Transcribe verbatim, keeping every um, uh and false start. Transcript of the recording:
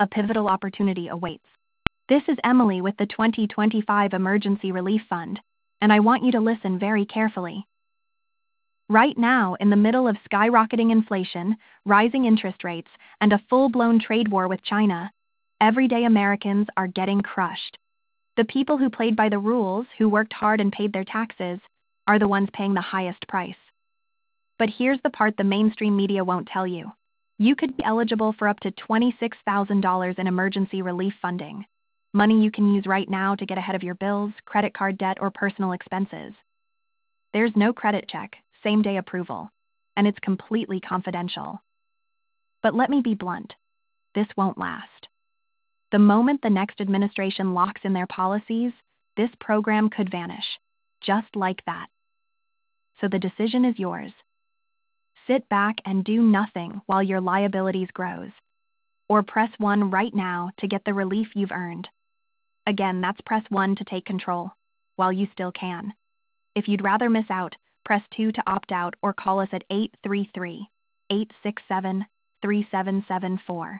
A pivotal opportunity awaits. This is Emily with the twenty twenty-five Emergency Relief Fund, and I want you to listen very carefully. Right now, in the middle of skyrocketing inflation, rising interest rates, and a full-blown trade war with China, everyday Americans are getting crushed. The people who played by the rules, who worked hard and paid their taxes, are the ones paying the highest price. But here's the part the mainstream media won't tell you. You could be eligible for up to twenty-six thousand dollars in emergency relief funding, money you can use right now to get ahead of your bills, credit card debt, or personal expenses. There's no credit check, same-day approval, and it's completely confidential. But let me be blunt. This won't last. The moment the next administration locks in their policies, this program could vanish, just like that. So the decision is yours. Sit back and do nothing while your liabilities grows. Or press one right now to get the relief you've earned. Again, that's press one to take control, while you still can. If you'd rather miss out, press two to opt out or call us at eight three three, eight six seven, three seven seven four.